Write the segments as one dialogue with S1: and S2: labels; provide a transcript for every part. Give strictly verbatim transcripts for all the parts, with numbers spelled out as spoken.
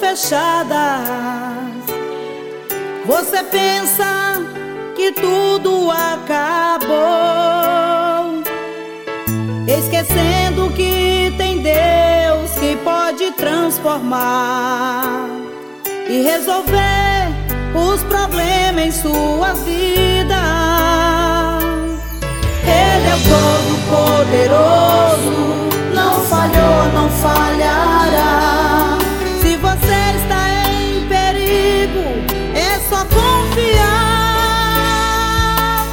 S1: fechadas. Você pensa que tudo acabou, esquecendo que tem Deus que pode transformar e resolver os problemas em sua vida. Ele é o Todo-Poderoso, não falhou, não falhará. Se você está em perigo, é só confiar.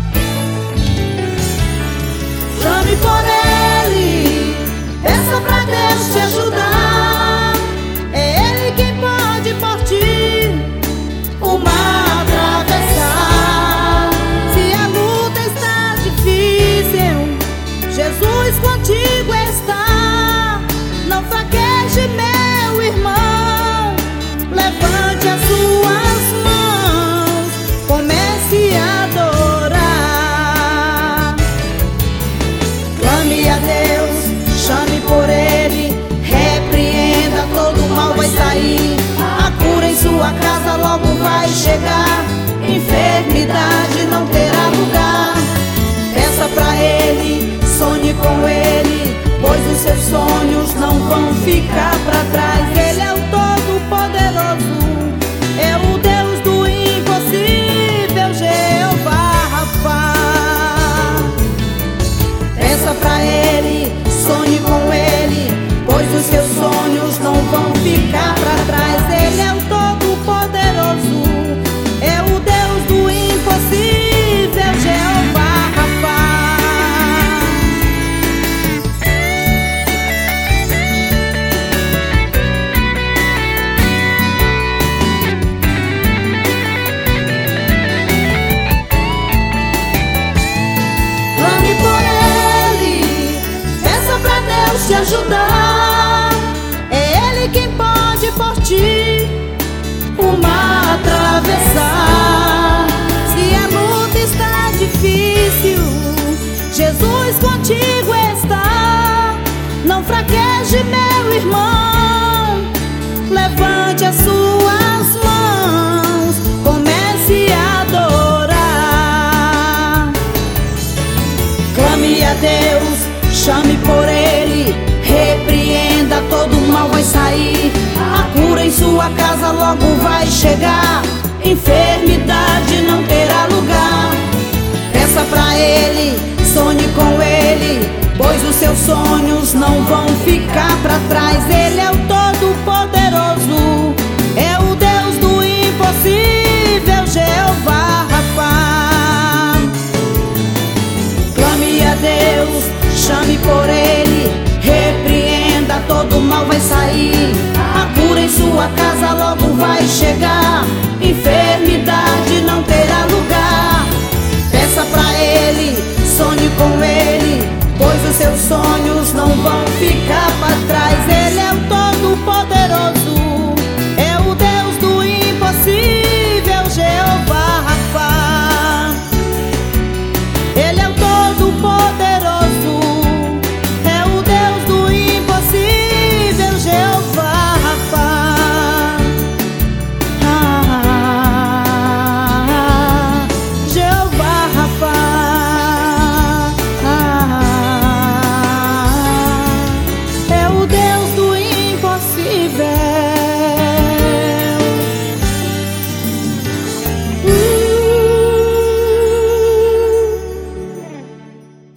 S1: Chame por Ele, peça pra Deus te ajudar. É Ele quem pode por ti o mar atravessar. Se a luta está difícil, Jesus contigo está. Não fraqueje, meu irmão, levante as suas mãos, comece a adorar. Clame a Deus, chame por Ele, repreenda, todo mal vai sair. A cura em sua casa logo vai chegar, enfermidade não terá lugar. Peça pra Ele, sonhe com Ele, pois os seus sonhos não vão ficar pra trás. Ele é o Todo-Poderoso, é o Deus do impossível, Jeová Rafá. Peça pra Ele, sonhe com Ele, pois os seus sonhos não vão ficar pra trás. Ele é o Todo-Poderoso, é o Deus do impossível, Jeová Rafá. Clame por Ele, peça pra Deus te ajudar. É Ele quem pode por ti o mar atravessar. Se a luta está difícil, Jesus contigo está. Não fraqueje, meu irmão, levante as suas mãos, comece a adorar. Clame a Deus, chame por Ele, repreenda, todo mal vai sair. A cura em sua casa logo vai chegar, enfermidade não terá lugar. Peça pra Ele, sonhe com Ele, pois os seus sonhos não vão ficar pra trás. Ele é o Todo-Poderoso, é o Deus do impossível, Jeová Rafá. Clame a Deus, chame por Ele, repreenda, todo mal vai sair. A cura em sua casa logo vai chegar, enfermidade não terá lugar. Peça pra Ele, sonhe com Ele, pois os seus sonhos não vão ficar pra trás.